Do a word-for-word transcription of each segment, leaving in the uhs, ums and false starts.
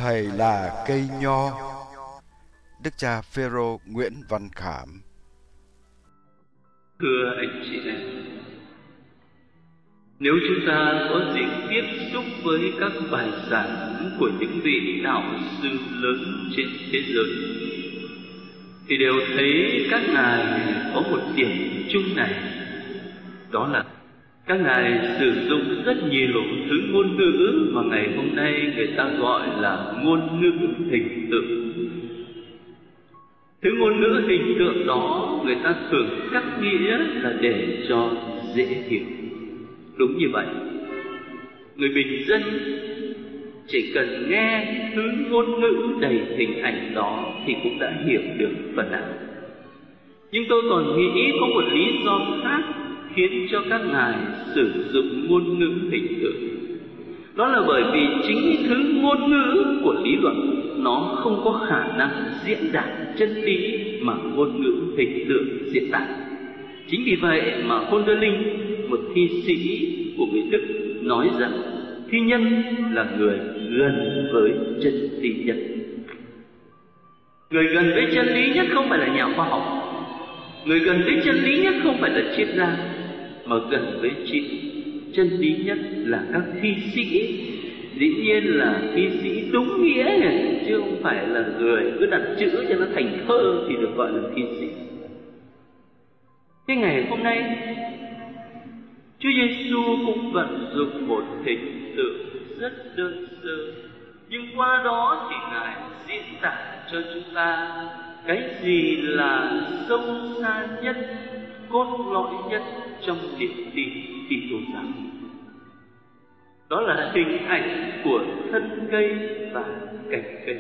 Thầy là cây nho. Đức cha Phêrô Nguyễn Văn Khảm. Thưa anh chị em, nếu chúng ta có dịp tiếp xúc với các bài giảng của những vị đạo sư lớn trên thế giới, thì đều thấy các ngài có một điểm chung này, đó là các ngài sử dụng rất nhiều thứ ngôn ngữ mà ngày hôm nay người ta gọi là ngôn ngữ hình tượng. Thứ ngôn ngữ hình tượng đó người ta thường cắt nghĩa là để cho dễ hiểu. Đúng như vậy, người bình dân chỉ cần nghe thứ ngôn ngữ đầy hình ảnh đó thì cũng đã hiểu được phần nào. Nhưng tôi còn nghĩ có một lý do khác khiến cho các ngài sử dụng ngôn ngữ hình tượng. Đó là bởi vì chính thứ ngôn ngữ của lý luận nó không có khả năng diễn đạt chân lý mà ngôn ngữ hình tượng diễn đạt. Chính vì vậy mà Hölderlin, một thi sĩ của người Đức, nói rằng thi nhân là người gần với chân lý nhất. Người gần với chân lý nhất không phải là nhà khoa học, người gần với chân lý nhất không phải là triết gia, mà gần với chân lý nhất là các thi sĩ. Dĩ nhiên là thi sĩ đúng nghĩa này, chứ không phải là người cứ đặt chữ cho nó thành thơ thì được gọi là thi sĩ. Thế ngày hôm nay Chúa Giêsu cũng vận dụng một hình tượng rất đơn sơ, nhưng qua đó thì Ngài diễn tả cho chúng ta cái gì là sâu xa nhất, cốt lõi nhất trong niềm tin Kitô giáo. Đó là hình ảnh của thân cây và cành cây.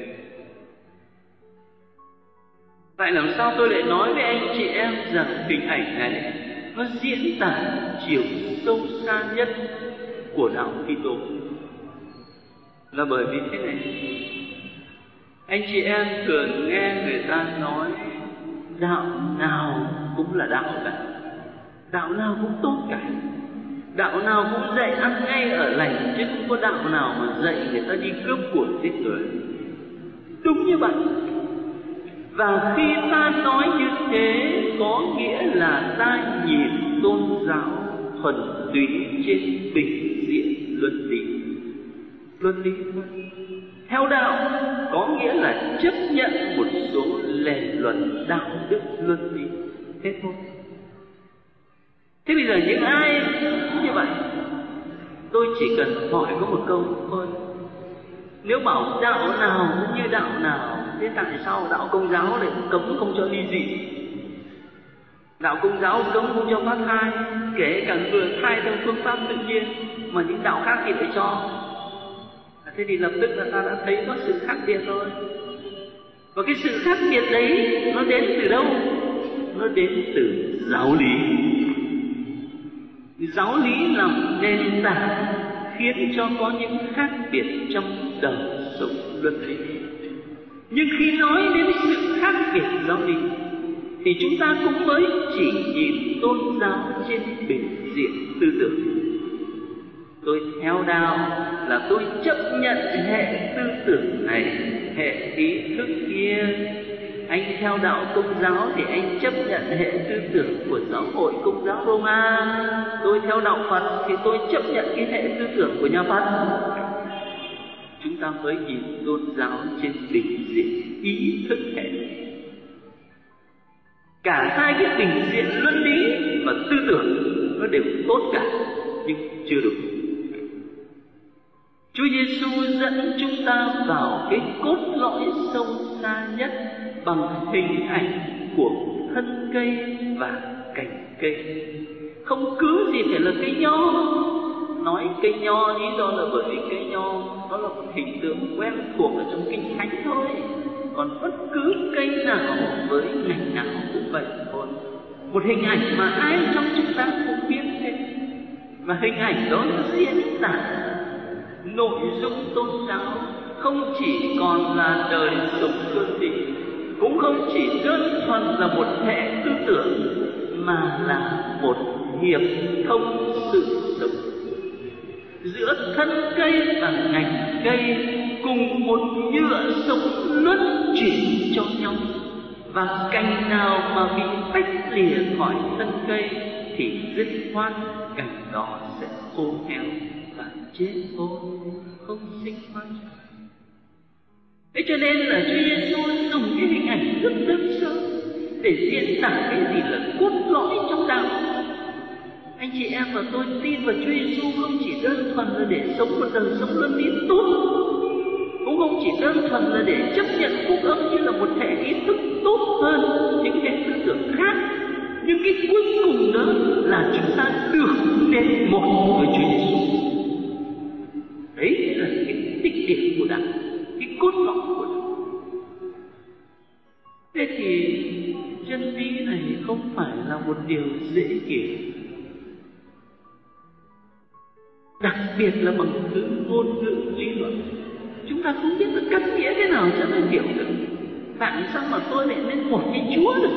Vậy làm sao tôi lại nói với anh chị em rằng hình ảnh này nó diễn tả chiều sâu xa nhất của đạo Kitô? Là bởi vì thế này, anh chị em thường nghe người ta nói đạo nào cũng là đạo cả, đạo nào cũng tốt cả, đạo nào cũng dạy ăn ngay ở lành, chứ không có đạo nào mà dạy người ta đi cướp của giết người. Đúng như vậy. Và khi ta nói như thế, có nghĩa là ta nhìn tôn giáo thuần túy trên bình diện luân lý. Luân lý theo đạo có nghĩa là chấp nhận một số lề luận đạo đức luân lý, thế thôi. Thế bây giờ những ai như vậy, tôi chỉ cần hỏi có một câu thôi: nếu bảo đạo nào cũng như đạo nào, thế tại sao đạo Công giáo lại cấm không cho ly dị? Đạo Công giáo cấm không cho phá thai, kể cả vừa thai theo phương pháp tự nhiên, mà những đạo khác thì lại cho. Thế thì lập tức là ta đã thấy có sự khác biệt rồi. Và cái sự khác biệt đấy nó đến từ đâu? Nó đến từ giáo lý. Giáo lý làm nền tảng khiến cho có những khác biệt trong đời sống luân lý. Nhưng khi nói đến sự khác biệt giáo lý thì chúng ta cũng mới chỉ nhìn tôn giáo trên bình diện tư tưởng. Tôi theo đạo là tôi chấp nhận hệ tư tưởng này, hệ ý thức kia. Anh theo đạo Công giáo thì anh chấp nhận hệ tư tưởng của giáo hội Công giáo Roma. Tôi theo đạo Phật thì tôi chấp nhận cái hệ tư tưởng của nhà Phật. Chúng ta mới nhìn tôn giáo trên bình diện ý thức hệ. Cả hai cái bình diện luân lý và tư tưởng nó đều tốt cả, nhưng chưa đủ. Chúa Giêsu dẫn chúng ta vào cái cốt lõi sâu xa nhất bằng hình ảnh của thân cây và cành cây. Không cứ gì phải là cây nho. Nói cây nho lý do là bởi vì cây nho nó là một hình tượng quen thuộc ở trong Kinh Thánh thôi. Còn bất cứ cây nào với ngành nào cũng vậy thôi. Một hình ảnh mà ai trong chúng ta cũng biết hết. Và hình ảnh đó diễn tả nội dung tôn giáo không chỉ còn là đời sống luân lý, cũng không chỉ đơn thuần là một hệ tư tưởng, mà là một hiệp thông sự sống giữa thân cây và ngành cây, cùng một nhựa sống luân chuyển cho nhau. Và cành nào mà bị tách lìa khỏi thân cây thì dứt khoát cành đó sẽ khô héo và chết thôi, không sinh hoa. Thế cho nên là Chúa Giêsu dùng cái hình ảnh rất đơn sơ để diễn tả cái gì là cốt lõi trong đạo. Anh chị em và tôi tin vào Chúa Giêsu không chỉ đơn thuần là để sống một đời sống luân lý tốt, cũng không chỉ đơn thuần là để chấp nhận phúc âm như là một thể ý thức tốt hơn những hệ tư tưởng khác, nhưng cái cuối cùng đó là chúng ta được đến một với Chúa Giêsu. Đấy là cái tích điểm của đạo, cái cốt lõi của đạo. Thế thì chân lý này không phải là một điều dễ hiểu, đặc biệt là bằng thứ ngôn ngữ lý luận. Chúng ta không biết là cắt nghĩa thế nào cho nó hiểu được. Tại sao mà tôi lại nên một cái Chúa được?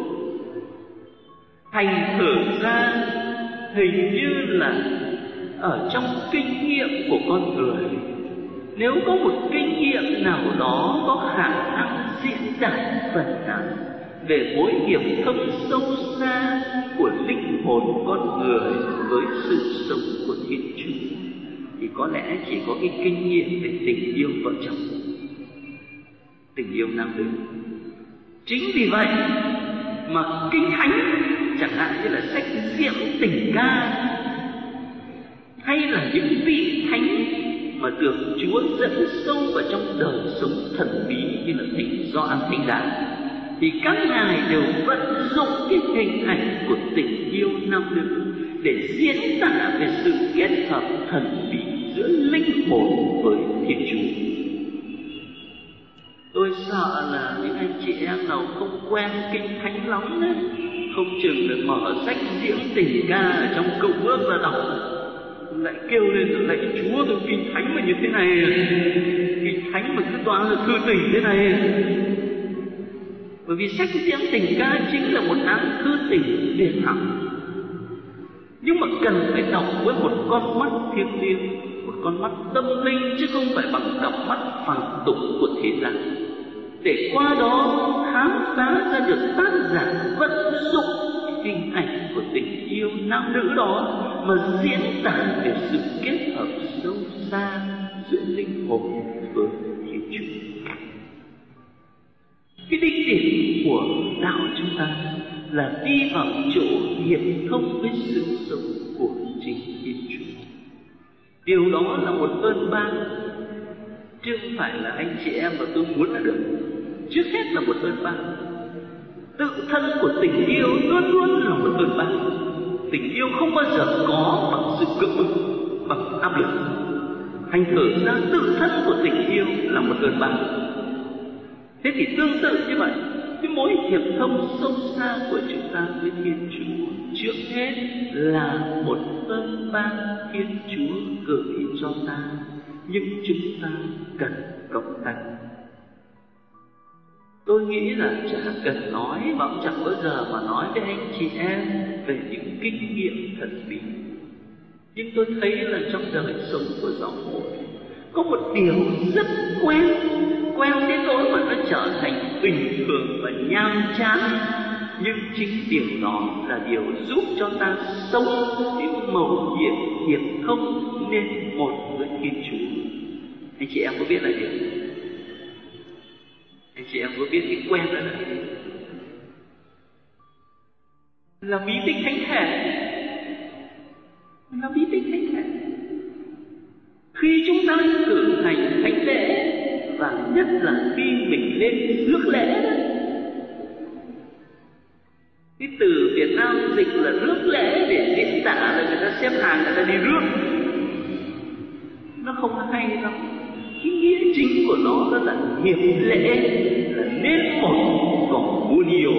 Thành thử ra hình như là ở trong kinh nghiệm của con người, nếu có một kinh nghiệm nào đó có khả năng diễn đạt phần nào về mối hiệp thông sâu xa của linh hồn con người với sự sống của Thiên Chúa, thì có lẽ chỉ có cái kinh nghiệm về tình yêu vợ chồng, tình yêu nam nữ. Chính vì vậy mà Kinh Thánh, chẳng hạn như là sách Diễm Tình Ca, hay là những vị thánh mà được Chúa dẫn sâu vào trong đời sống thần bí như là Thánh Gioan Thánh Giá, thì các ngài đều vận dụng cái hình ảnh của tình yêu nam nữ để diễn tả về sự kết hợp thần bí giữa linh hồn với Thiên Chúa. Tôi sợ là những anh chị em nào không quen Kinh Thánh lắm đấy, không chừng được mở sách Diễm Tình Ca ở trong Cựu Ước ra đọc, lại kêu lên là lạy Chúa, tôi Kinh Thánh mà như thế này, Kinh Thánh mà cứ toàn là thư tình thế này. Bởi vì sách Diễm Tình Ca chính là một án thư tình điển hẳn, nhưng mà cần phải đọc với một con mắt thiêng liêng, một con mắt tâm linh, chứ không phải bằng cặp mắt phàm tục của thế gian, để qua đó khám phá ra được tác giả vận dụng hình ảnh của tình yêu nam nữ đó mà diễn tả về sự kết hợp sâu xa giữa linh hồn với Thiên Chúa. Cái đích điểm của đạo chúng ta là đi vào chỗ hiệp thông với sự sống của chính Thiên Chúa. Điều đó là một ơn ban, chứ không phải là anh chị em và tôi muốn là được. Trước hết là một ơn ban. Tự thân của tình yêu luôn luôn là một ơn ban. Tình yêu không bao giờ có bằng sự cưỡng bức, bằng áp lực. Thành thử ra tự thân của tình yêu là một ơn ban. Thế thì tương tự như vậy, cái mối hiệp thông sâu xa của chúng ta với Thiên Chúa trước hết là một ơn ban Thiên Chúa gửi cho ta, nhưng chúng ta cần cộng tác. Tôi nghĩ là chả cần nói, và cũng chẳng bao giờ mà nói với anh chị em về những kinh nghiệm thần bí. Nhưng tôi thấy là trong đời sống của giáo hội có một điều rất quen, quen đến nỗi mà nó trở thành bình thường và nhàm chán. Nhưng chính điều đó là điều giúp cho ta sống những mầu nhiệm hiệp thông nên một với Thiên Chúa. Anh chị em có biết là gì? Anh chị em có biết cái quen đó là gì? Là bí tích thánh thể. Là bí tích thánh thể. Khi chúng ta cử hành thánh lễ, và nhất là khi mình lên rước lễ đó, cái từ Việt Nam dịch là rước lễ để diễn tả là người ta xếp hàng, người ta đi rước. Nó không hay lắm. Cái nghĩa chính của nó là hiệp lễ, là nên một còn muốn nhiều.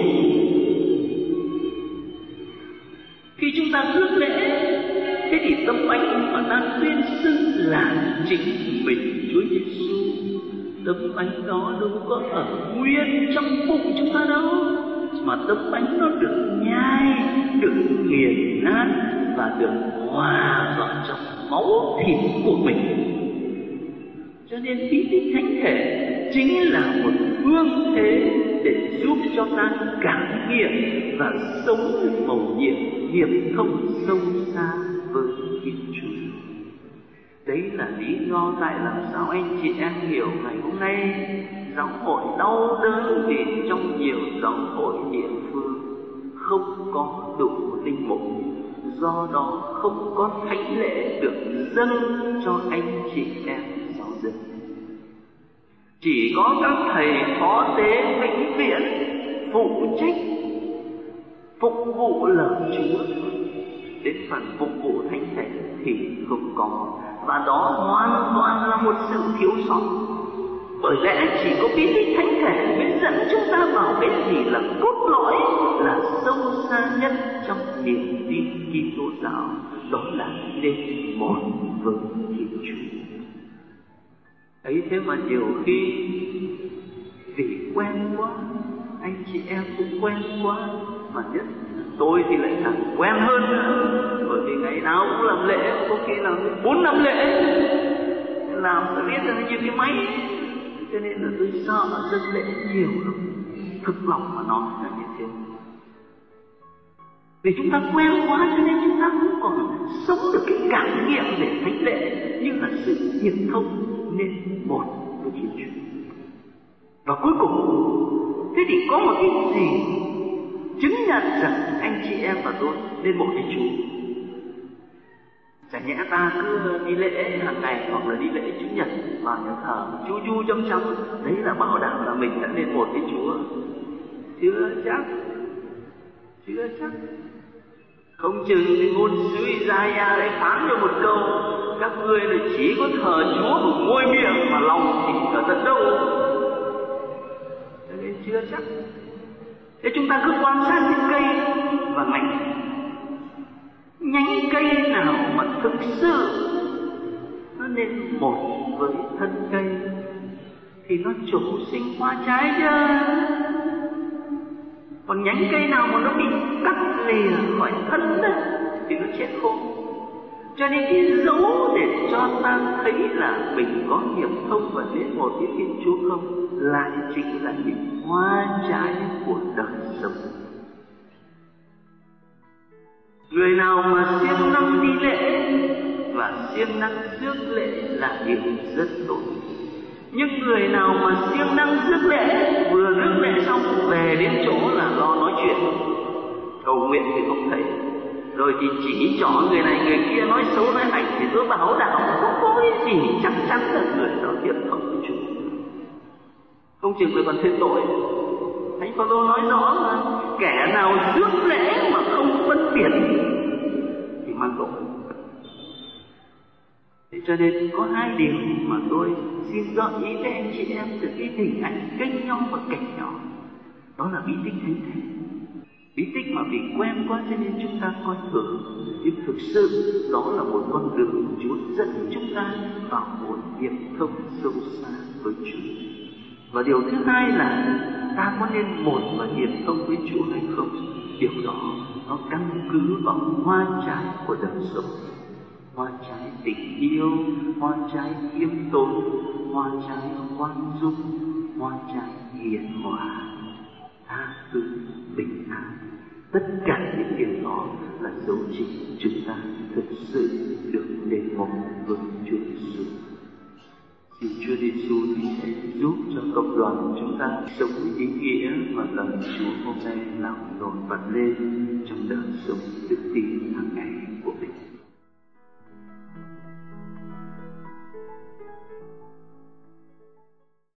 Khi chúng ta rước lễ, thế thì tấm bánh mà ta tuyên xưng là chính mình Chúa Giêsu, tấm bánh đó đâu có ở nguyên trong bụng chúng ta đâu, mà tấm bánh nó được nhai, được nghiền nát và được hòa vào trong máu thịt của mình. Cho nên bí tích thánh thể chính là một phương thế để giúp cho ta cảm nghiệm và sống mầu nhiệm hiệp thông sâu xa với Thiên Chúa. Đấy là lý do tại làm sao anh chị em hiểu ngày hôm nay giáo hội đau đớn vì trong nhiều giáo hội địa phương không có đủ linh mục, do đó không có thánh lễ được dâng cho anh chị em giáo dân. Chỉ có các thầy phó tế vĩnh viễn phụ trách phục vụ lời Chúa, đến phần phục vụ thánh thể thì không có, và đó hoàn toàn là một sự thiếu sót. Bởi lẽ chỉ có bí tích thánh thể mới dẫn chúng ta vào cái gì là cốt lõi, là sâu xa nhất trong niềm tin Kitô giáo, đó là nên một với Thiên Chúa. Ấy thế mà nhiều khi vì quen quá, anh chị em cũng quen quá, mà nhất tôi thì lại càng quen hơn nữa, bởi vì ngày nào cũng làm lễ, có khi làm bốn năm lễ, làm tôi biết là như cái máy, cho nên là tôi sợ dâng lễ nhiều lắm. Thực lòng mà nói là như thế. Vì chúng ta quen quá cho nên chúng ta không còn sống được cái cảm nghiệm về thánh lễ như là sự hiệp thông nên một với Thiên Chúa. Và cuối cùng, thế thì có một cái gì chứng nhận rằng anh chị em và tôi nên một với Chúa? Chả nhẽ ta cứ đi lễ hàng ngày hoặc là đi lễ chủ nhật vào nhà thờ chu chu chăm chăm, đấy là bảo đảm là mình đã nên một với Chúa? Chưa chắc, chưa chắc. Không chừng cái ngôn sứ Isaiah lại phán cho một câu: các ngươi là chỉ có thờ Chúa bằng môi miệng mà lòng thì ở tận đâu. Cho nên chưa chắc. Thế chúng ta cứ quan sát những cây và ngành, nhánh cây nào mà thực sự nó nên một với thân cây thì nó trổ sinh hoa trái chứ. Còn nhánh cây nào mà nó bị cắt lìa khỏi thân đấy thì nó chết khô. Cho nên cái dấu để cho ta thấy là mình có hiệp thông và đến một với Thiên Chúa không, lại chính là những hoa trái của đời sống. Người nào mà siêng năng đi lễ và siêng năng rước lễ là điều rất tốt. Nhưng người nào mà siêng năng rước lễ, vừa rước lễ xong về đến chỗ là lo nói chuyện, cầu nguyện thì không thấy, rồi thì chỉ trỏ người này người kia, nói xấu nói ảnh, thì tôi bảo đảm không có cái gì chắc chắn là người đó hiệp thông với Chúa. Không chừng người còn thêm tội. Thánh Phaolô nói rõ là kẻ nào rước lễ mà không phân biệt thì mang tội. Thế cho nên có hai điều mà tôi xin gợi ý với anh chị em từ cái hình ảnh kênh nhau và cảnh nhỏ. Đó là bí tích thánh thể. Bí tích mà vì quen quá cho nên chúng ta coi thường, nhưng thực sự đó là một con đường Chúa dẫn chúng ta vào một hiệp thông sâu xa với Chúa. Và điều thứ hai là ta có nên một và hiệp thông với Chúa hay không? Điều đó nó căn cứ vào hoa trái của đời sống. Hoa trái tình yêu, hoa trái khiêm tốn, hoa trái khoan dung, hoa trái hiền hòa, tha thứ, bình an. Tất cả những điều đó là dấu chỉ chúng ta thực sự được đến một với Chúa Giêsu. Xin Chúa Giêsu thì sẽ giúp cho cộng đoàn chúng ta sống ý nghĩa mà lời Chúa hôm nay làm nổi bật lên trong đời sống đức tin hàng ngày.